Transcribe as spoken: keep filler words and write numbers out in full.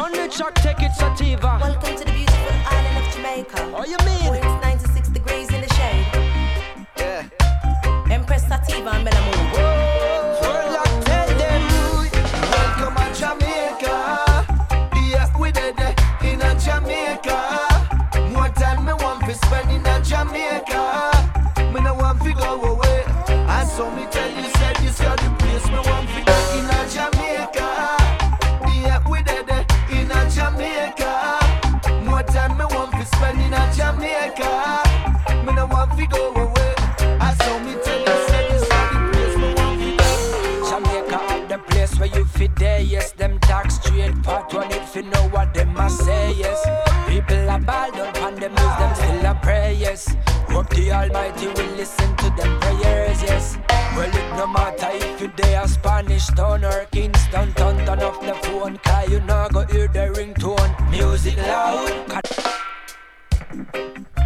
on the track, take it sativa. Welcome to the beautiful island of Jamaica. Oh, you mean? Where it's ninety-six degrees in the shade. Yeah. Empress Sativa and Bella Moon. World lock, tell them. Welcome to Jamaica. Yeah, we did it in a Jamaica. More time me want to spend in a Jamaica. Me no want to go away. And so me tell you, said this is the place me want to go in a Jamaica. Yeah, we did it in a Jamaica. More time me want to spend in a Jamaica. Me no want to go away. And so me tell you, said this is the place me want to go. Jamaica have the place where you fit there, yes. Them talk straight, part one if you know what them must say, yes. People are balled up and them use them still a pray, yes. Hope the Almighty will listen to them prayers, yes. Well, it no matter if you there Spanish town or Kingston town, turn off the phone, cause you not go hear the ringtone. Music loud.